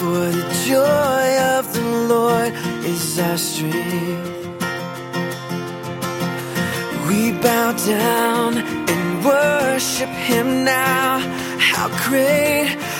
For the joy of the Lord is our strength. We bow down and worship him now. How great